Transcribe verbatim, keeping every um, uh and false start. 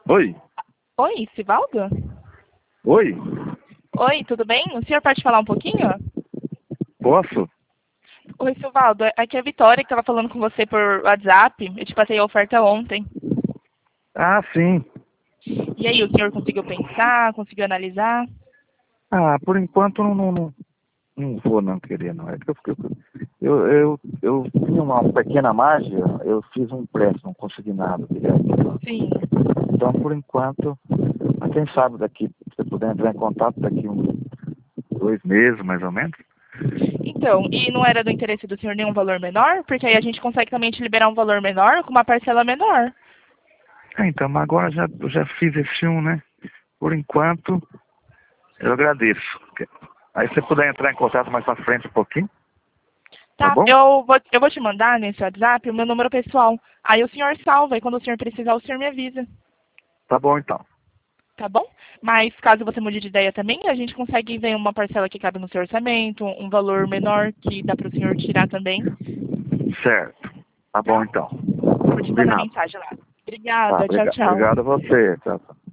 Oi? Oi, Sivaldo? Oi? Oi, tudo bem? O senhor pode falar um pouquinho? Posso? Oi, Sivaldo. Aqui é a Vitória que estava falando com você por WhatsApp. Eu te passei a oferta ontem. Ah, sim. E aí, o senhor conseguiu pensar, conseguiu analisar? Ah, por enquanto não, não, não, não vou não querer, não. É que eu, eu, eu, eu tinha uma pequena margem, eu fiz um empréstimo, não consegui nada direto. Sim. Então, por enquanto, mas quem sabe daqui, se você puder entrar em contato daqui uns dois meses, mais ou menos. Então, e não era do interesse do senhor nenhum valor menor? Porque aí a gente consegue também te liberar um valor menor com uma parcela menor. Ah, então, mas agora já, eu já fiz esse um, né? Por enquanto, eu agradeço. Aí se você puder entrar em contato mais pra frente um pouquinho, tá Tá, bom? eu vou, eu vou te mandar nesse WhatsApp o meu número pessoal. Aí o senhor salva e quando o senhor precisar, o senhor me avisa. Tá bom então. Tá bom? Mas caso você mude de ideia também, a gente consegue ver uma parcela que cabe no seu orçamento, um valor menor que dá para o senhor tirar também. Certo. Tá bom Tá? então. Vou te mandar Combinado. mensagem lá. Tá, Obrigada. Tchau, obrigado. tchau. Obrigado a você. Tchau, tchau.